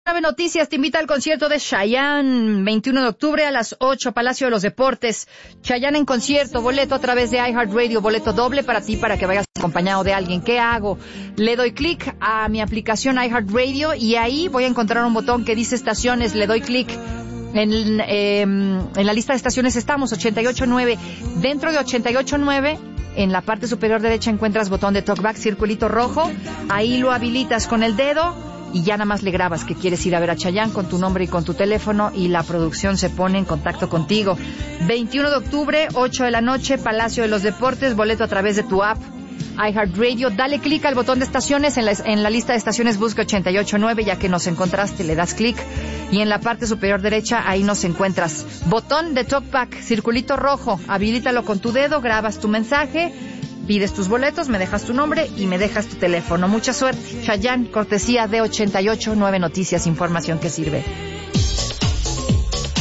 Noticias te invita al concierto de Chayanne, 21 de octubre a las 8, Palacio de los Deportes. Chayanne en concierto, boleto a través de iHeartRadio, boleto doble para ti, para que vayas acompañado de alguien. ¿Qué hago? Le doy clic a mi aplicación iHeartRadio y ahí voy a encontrar un botón que dice estaciones. Le doy clic. En la lista de estaciones estamos, 88.9. Dentro de 88.9, en la parte superior derecha encuentras botón de talkback, circulito rojo. Ahí lo habilitas con el dedo y ya nada más le grabas que quieres ir a ver a Chayanne con tu nombre y con tu teléfono y la producción se pone en contacto contigo. 21 de octubre, 8 de la noche, Palacio de los Deportes, boleto a través de tu app iHeartRadio. Dale clic al botón de estaciones, en la lista de estaciones busca 88.9, ya que nos encontraste, le das clic y en la parte superior derecha ahí nos encuentras. Botón de talkback, circulito rojo, habilítalo con tu dedo, grabas tu mensaje, pides tus boletos, me dejas tu nombre y me dejas tu teléfono. Mucha suerte. Chayanne, cortesía de 88.9 Noticias, información que sirve.